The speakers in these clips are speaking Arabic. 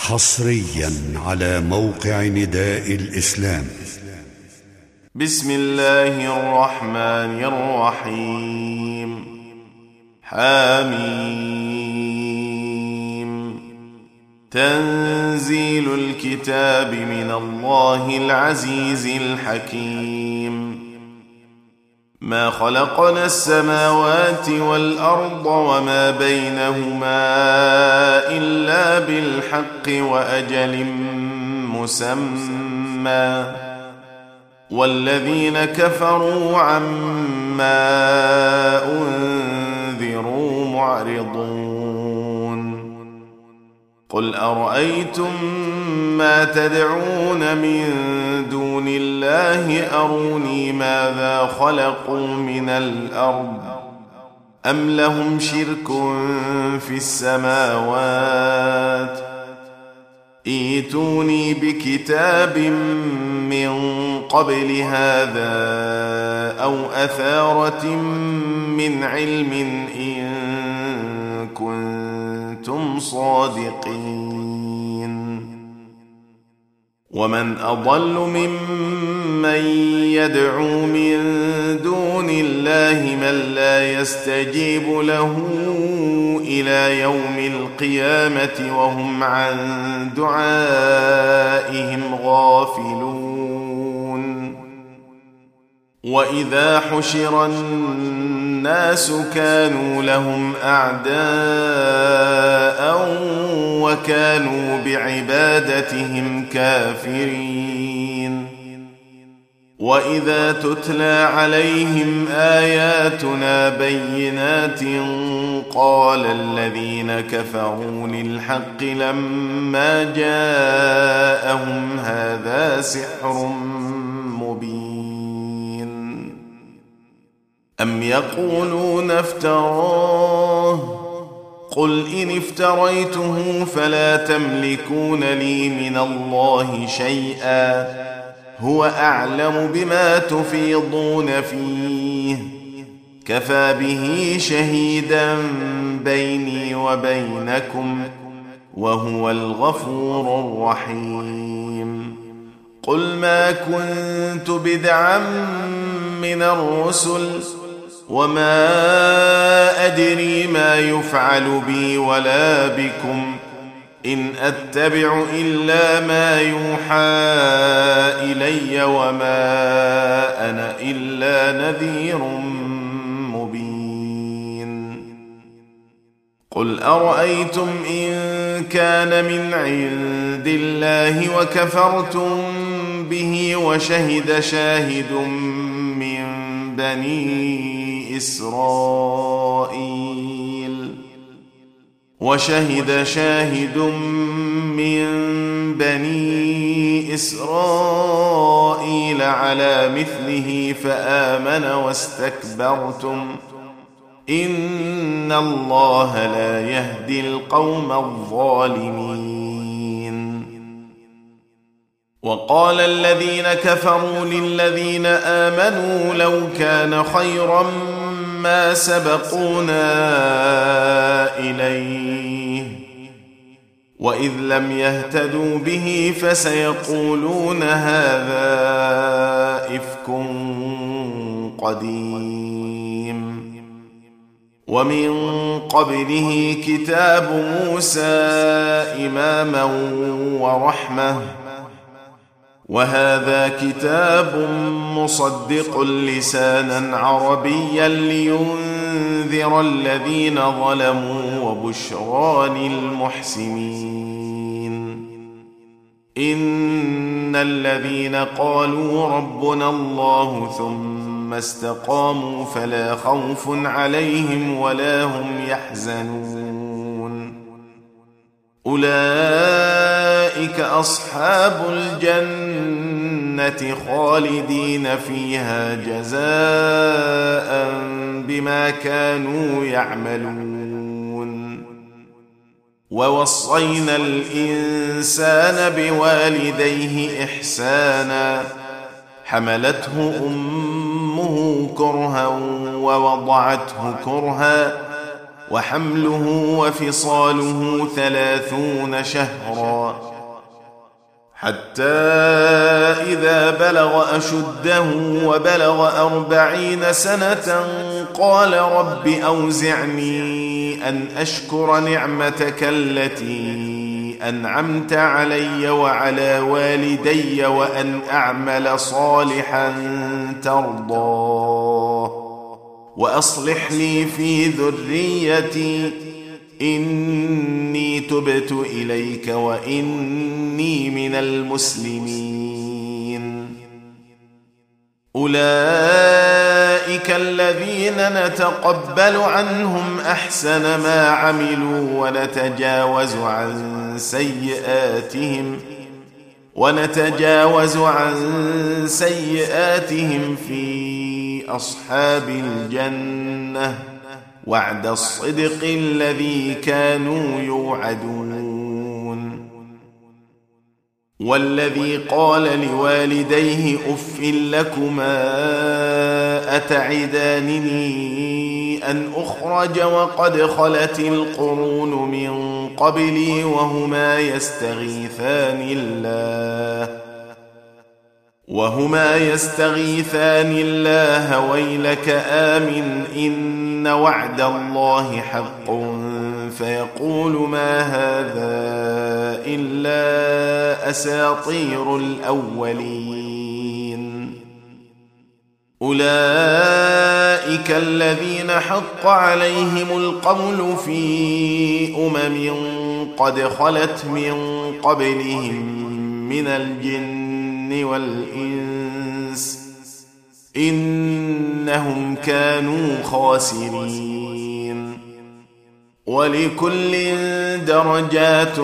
حصريا على موقع نداء الإسلام. بسم الله الرحمن الرحيم. حميم. تنزيل الكتاب من الله العزيز الحكيم. ما خلقنا السماوات والأرض وما بينهما إلا بالحق وأجل مسمى، والذين كفروا عما أنذروا معرضون. قل أرأيتم ما تدعون من دون الله أروني ماذا خلقوا من الأرض أم لهم شرك في السماوات ائتوني بكتاب من قبل هذا أو أثارة من علم إن كنتم صادقين. ومن أضل ممن يدعو من دون الله من لا يستجيب له إلى يوم القيامة وهم عن دعائهم غافلون. وإذا حشر الناس كانوا لهم أعداء وكانوا بعبادتهم كافرين. وإذا تتلى عليهم آياتنا بينات قال الذين كفروا للحق لما جاءهم هذا سحر مبين. أم يقولون افتراه قل إن افتريته فلا تملكون لي من الله شيئا هو أعلم بما تفيضون فيه كفى به شهيدا بيني وبينكم وهو الغفور الرحيم. قل ما كنت بدعا من الرسل وما أدري ما يفعل بي ولا بكم إن أتبع إلا ما يوحى إلي وما أنا إلا نذير مبين. قل أرأيتم إن كان من عند الله وكفرتم به وشهد شاهد من بني إسرائيل على مثله فآمن واستكبرتم إن الله لا يهدي القوم الظالمين. وقال الذين كفروا للذين آمنوا لو كان خيرا ما سبقونا إليه وإذ لم يهتدوا به فسيقولون هذا إفك قديم. ومن قبله كتاب موسى إماما ورحمة وهذا كتاب مصدق لسانا عربيا لينذر الذين ظلموا وبشرى للمحسنين. إن الذين قالوا ربنا الله ثم استقاموا فلا خوف عليهم ولا هم يحزنون. أولئك أصحاب الجنة خالدين فيها جزاء بما كانوا يعملون. ووصينا الإنسان بوالديه إحسانا حملته أمه كرها ووضعته كرها وحمله وفصاله 30 شهرا حتى إذا بلغ أشده وبلغ 40 سنة قال رب أوزعني أن أشكر نعمتك التي أنعمت علي وعلى والدي وأن أعمل صالحا ترضاه وأصلح لي في ذريتي إني تبت إليك وإني من المسلمين. أولئك الذين نتقبل عنهم أحسن ما عملوا ونتجاوز عن سيئاتهم في أصحاب الجنة وعد الصدق الذي كانوا يوعدون. والذي قال لوالديه أف لكما أتعدانني أن أخرج وقد خلت القرون من قبلي وهما يستغيثان الله ويلك آمن إن وعد الله حق فيقول ما هذا إلا أساطير الأولين. أولئك الذين حق عليهم القول في قد خلت من قبلهم من الجن والإنس إنهم كانوا خاسرين. ولكل درجات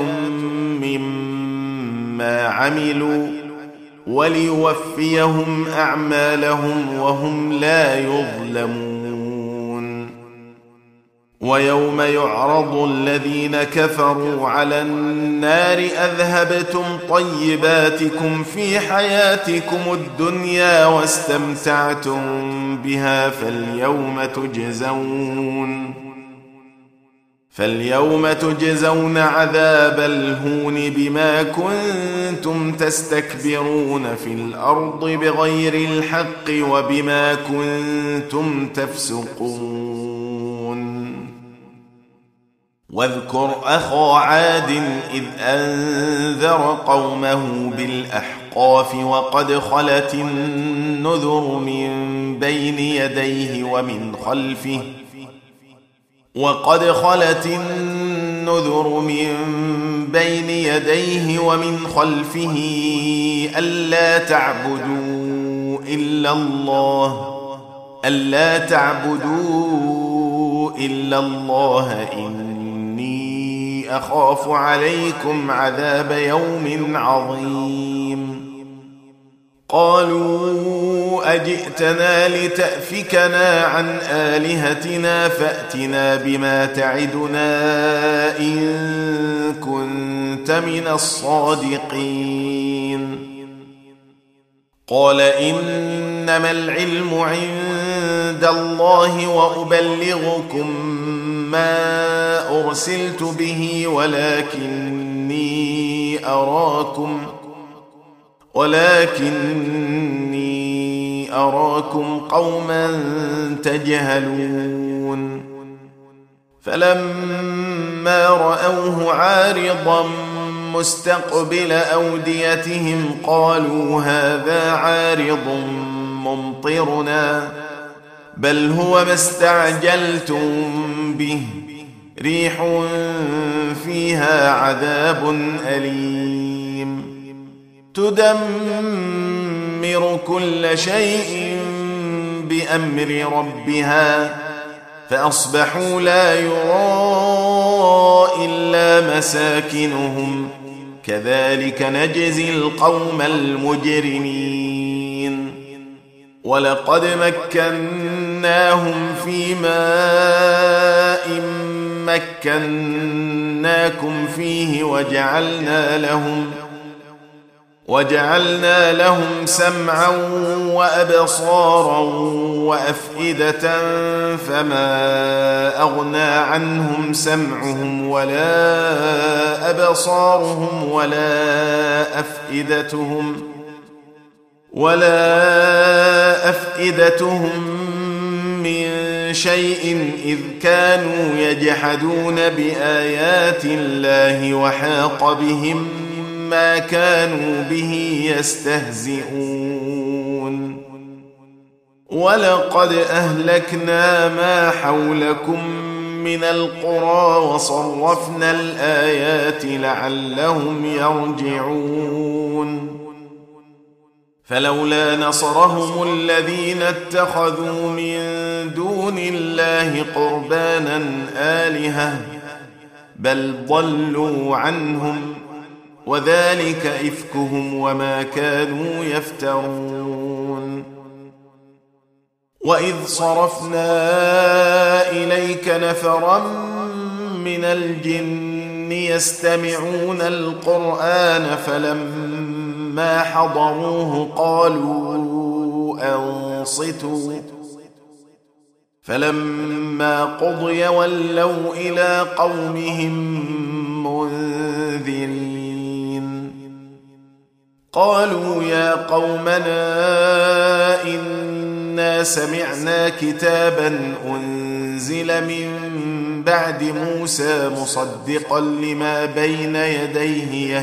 مما عملوا وليوفيهم أعمالهم وهم لا يظلمون. ويوم يعرض الذين كفروا على النار أذهبتم طيباتكم في حياتكم الدنيا واستمتعتم بها فاليوم تجزون عذاب الهون بما كنتم تستكبرون في الأرض بغير الحق وبما كنتم تفسقون. واذكر أخا عاد إذ أنذر قومه بالأحقاف وقد خلت النذر من بين يديه ومن خلفه ألا تعبدوا إلا الله إني أخاف عليكم عذاب يوم عظيم. قالوا أجئتنا لتأفكنا عن آلهتنا فأتنا بما تعدنا إن كنت من الصادقين. قال إنما العلم عند الله وأبلغكم ما أرسلت به ولكني أراكم قوما تجهلون. فلما رأوه عارضا مستقبل أوديتهم قالوا هذا عارض ممطرنا بل هو ما استعجلتم به ريح فيها عذاب أليم تدمر كل شيء بأمر ربها فأصبحوا لا يرى إلا مساكنهم كذلك نجزي القوم المجرمين. ولقد مكناهم في ماء مكناكم فيه وجعلنا لهم سمعا وأبصارا وأفئدة فما أغنى عنهم سمعهم ولا أبصارهم ولا أفئدتهم من شيء إذ كانوا يجحدون بآيات الله وحاق بهم ما كانوا به يستهزئون ولقد أهلكنا ما حولكم من القرى وصرفنا الآيات لعلهم يرجعون فلولا نصرهم الذين اتخذوا من دون الله قربانا آلهة بل ضلوا عنهم وذلك إفكهم وما كانوا يفترون وإذ صرفنا إليك نفرا من الجن يستمعون القرآن فلما حضروه قالوا أنصتوا فلما قضي ولوا إلى قومهم منذرين قالوا يا قومنا إنا سمعنا كتابا أنزل من بعد موسى مصدقا لما بين يديه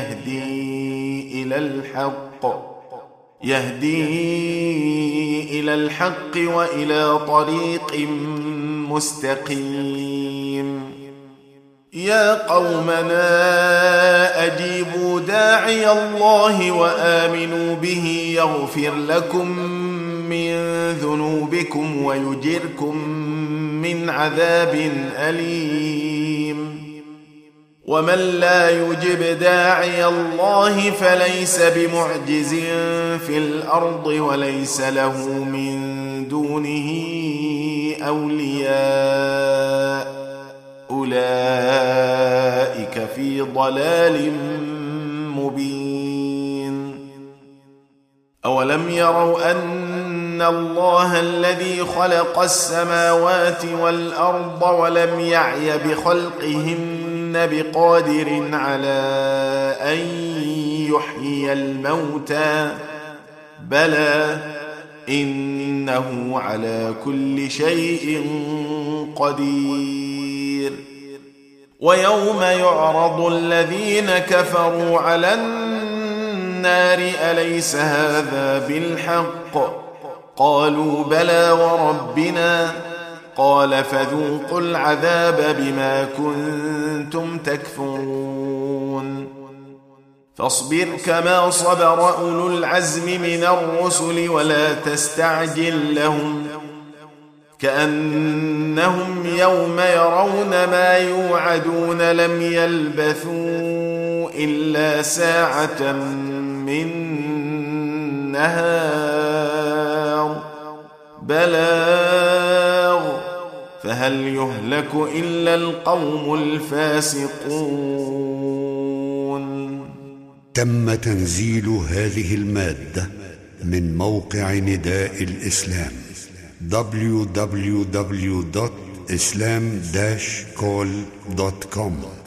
يهدي إلى الحق وإلى طريق مستقيم يا قومنا أجيبوا داعي الله وآمنوا به يغفر لكم من ذنوبكم ويجركم من عذاب أليم ومن لا يجب داعي الله فليس بمعجز في الأرض وليس له من دونه أولياء أولئك في ضلال مبين أولم يروا أن الله الذي خلق السماوات والأرض ولم يعي بخلقهن بقادر على أن يحيي الموتى بلى إنه على كل شيء قدير ويوم يعرض الذين كفروا على النار أليس هذا بالحق قالوا بلى وربنا قال فذوقوا العذاب بما كنتم تكفرون فاصبر كما صبر أولو العزم من الرسل ولا تستعجل لهم كأنهم يوم يرون ما يوعدون لم يلبثوا إلا ساعة من نهار بلاغ فهل يهلك إلا القوم الفاسقون. تم تنزيل هذه المادة من موقع نداء الإسلام www.islam-call.com